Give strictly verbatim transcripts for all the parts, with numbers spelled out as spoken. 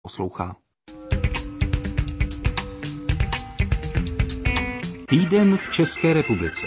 Poslouchá. Týden v České republice.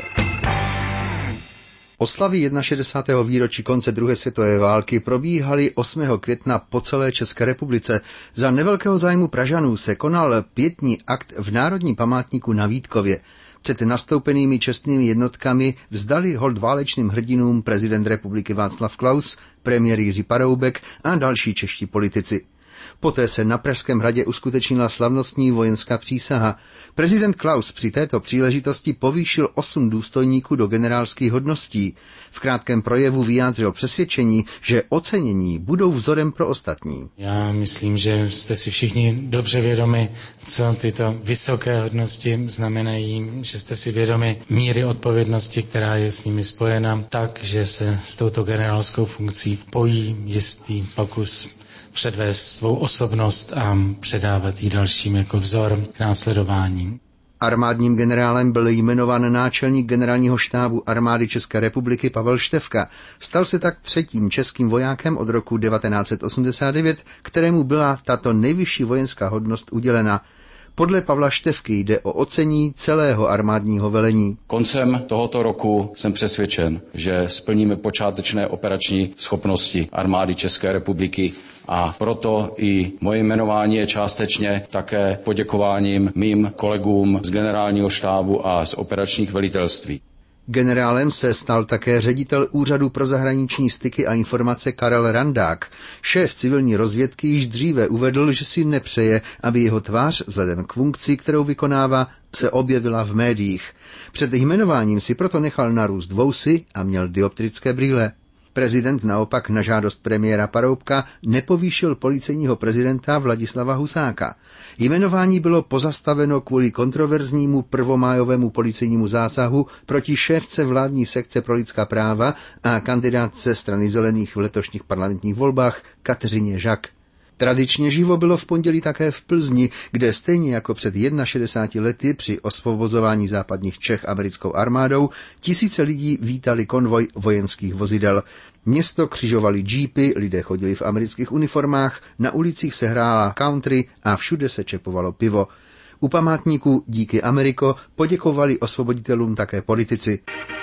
Oslavy šedesátého prvního výročí konce druhé světové války probíhaly osmého května po celé České republice. Za nevelkého zájmu Pražanů se konal pietní akt v Národním památníku na Vítkově. Před nastoupenými čestnými jednotkami vzdali hold válečným hrdinům prezident republiky Václav Klaus, premiér Jiří Paroubek a další čeští politici. Poté se na Pražském hradě uskutečnila slavnostní vojenská přísaha. Prezident Klaus při této příležitosti povýšil osm důstojníků do generálských hodností. V krátkém projevu vyjádřil přesvědčení, že ocenění budou vzorem pro ostatní. Já myslím, že jste si všichni dobře vědomi, co tyto vysoké hodnosti znamenají, že jste si vědomi míry odpovědnosti, která je s nimi spojena, tak, že se s touto generálskou funkcí pojí jistý pokus předvést svou osobnost a předávat ji dalším jako vzor k následování. Armádním generálem byl jmenován náčelník generálního štábu armády České republiky Pavel Štefka. Stal se tak třetím českým vojákem od roku devatenáct set osmdesát devět, kterému byla tato nejvyšší vojenská hodnost udělena. Podle Pavla Štefky jde o ocení celého armádního velení. Koncem tohoto roku jsem přesvědčen, že splníme počátečné operační schopnosti armády České republiky a proto i moje jmenování je částečně také poděkováním mým kolegům z generálního štábu a z operačních velitelství. Generálem se stal také ředitel Úřadu pro zahraniční styky a informace Karel Randák. Šéf civilní rozvědky již dříve uvedl, že si nepřeje, aby jeho tvář vzhledem k funkci, kterou vykonává, se objevila v médiích. Před jmenováním si proto nechal narůst vousy a měl dioptrické brýle. Prezident naopak na žádost premiéra Paroubka nepovýšil policejního prezidenta Vladislava Husáka. Jmenování bylo pozastaveno kvůli kontroverznímu prvomájovému policejnímu zásahu proti šéfce vládní sekce pro lidská práva a kandidátce strany zelených v letošních parlamentních volbách Kateřině Žak. Tradičně živo bylo v pondělí také v Plzni, kde stejně jako před šedesáti jedné lety při osvobozování západních Čech americkou armádou tisíce lidí vítali konvoj vojenských vozidel. Město křižovali džípy, lidé chodili v amerických uniformách, na ulicích se hrála country a všude se čepovalo pivo. U památníku Díky Ameriko poděkovali osvoboditelům také politici.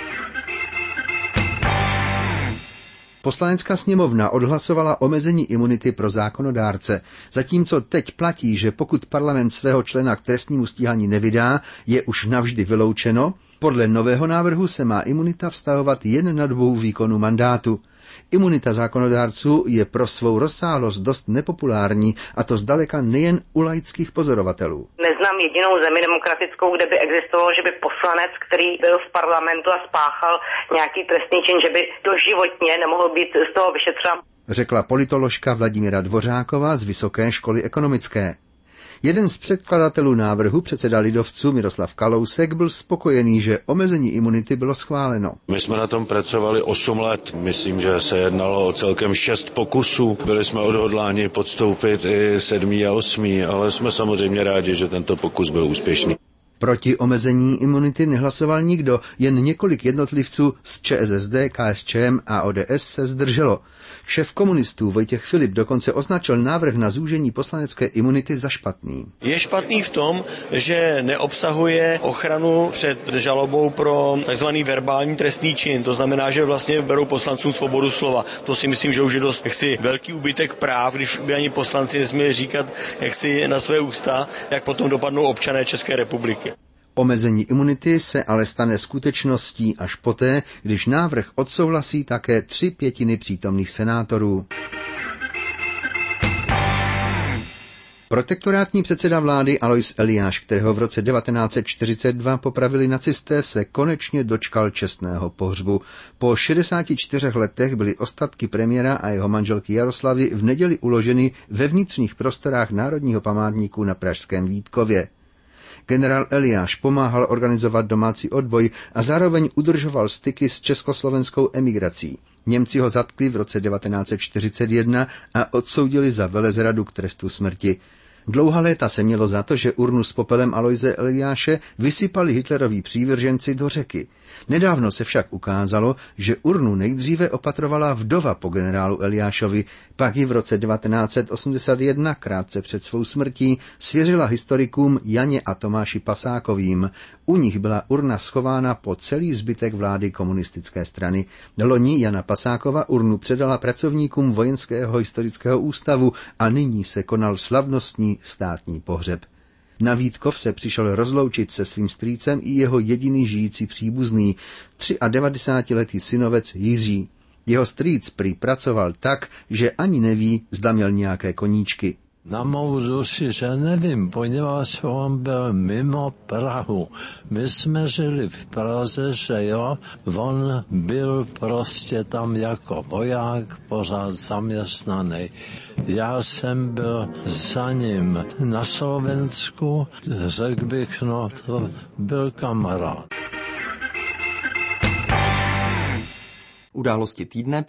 Poslanecká sněmovna odhlasovala omezení imunity pro zákonodárce, zatímco teď platí, že pokud parlament svého člena k trestnímu stíhání nevydá, je už navždy vyloučeno, podle nového návrhu se má imunita vztahovat jen na dobu výkonu mandátu. Imunita zákonodárců je pro svou rozsáhlost dost nepopulární, a to zdaleka nejen u laických pozorovatelů. Neznám jedinou zemi demokratickou, kde by existovalo, že by poslanec, který byl v parlamentu a spáchal nějaký trestný čin, že by doživotně nemohl být z toho vyšetřen, řekla politoložka Vladimíra Dvořáková z Vysoké školy ekonomické. Jeden z předkladatelů návrhu, předseda lidovců Miroslav Kalousek, byl spokojený, že omezení imunity bylo schváleno. My jsme na tom pracovali osm let. Myslím, že se jednalo o celkem šest pokusů. Byli jsme odhodláni podstoupit i sedmý a osmý, ale jsme samozřejmě rádi, že tento pokus byl úspěšný. Proti omezení imunity nehlasoval nikdo, jen několik jednotlivců z ČSSD, KSČM a O D S se zdrželo. Šéf komunistů Vojtěch Filip dokonce označil návrh na zúžení poslanecké imunity za špatný. Je špatný v tom, že neobsahuje ochranu před žalobou pro takzvaný verbální trestný čin. To znamená, že vlastně berou poslancům svobodu slova. To si myslím, že už je dost jaksi velký úbytek práv, když by ani poslanci nesměli říkat jaksi na své ústa, jak potom dopadnou občané České republiky. Omezení imunity se ale stane skutečností až poté, když návrh odsouhlasí také tři pětiny přítomných senátorů. Protektorátní předseda vlády Alois Eliáš, kterého v roce devatenáct set čtyřicet dva popravili nacisté, se konečně dočkal čestného pohřbu. Po šedesáti čtyřech letech byly ostatky premiéra a jeho manželky Jaroslavy v neděli uloženy ve vnitřních prostorách Národního památníku na pražském Vítkově. Generál Eliáš pomáhal organizovat domácí odboj a zároveň udržoval styky s československou emigrací. Němci ho zatkli v roce devatenáct set čtyřicet jedna a odsoudili za velezradu k trestu smrti. Dlouhá léta se mělo za to, že urnu s popelem Alojze Eliáše vysypali hitleroví přívrženci do řeky. Nedávno se však ukázalo, že urnu nejdříve opatrovala vdova po generálu Eliášovi, pak ji v roce devatenáct set osmdesát jedna, krátce před svou smrtí, svěřila historikům Janě a Tomáši Pasákovým. U nich byla urna schována po celý zbytek vlády komunistické strany. Loni Jana Pasákova urnu předala pracovníkům Vojenského historického ústavu a nyní se konal slavnostní státní pohřeb. Na Vítkov se přišel rozloučit se svým strýcem i jeho jediný žijící příbuzný, devadesátitříletý synovec Jiří. Jeho strýc prý pracoval tak, že ani neví, zda měl nějaké koníčky. Na mou duši, že nevím, poněvadž on byl mimo Prahu. My jsme žili v Praze, že jo, on byl prostě tam jako voják, pořád zaměstnaný. Já jsem byl za ním na Slovensku, řekl bych, no to byl kamarád. Události týdne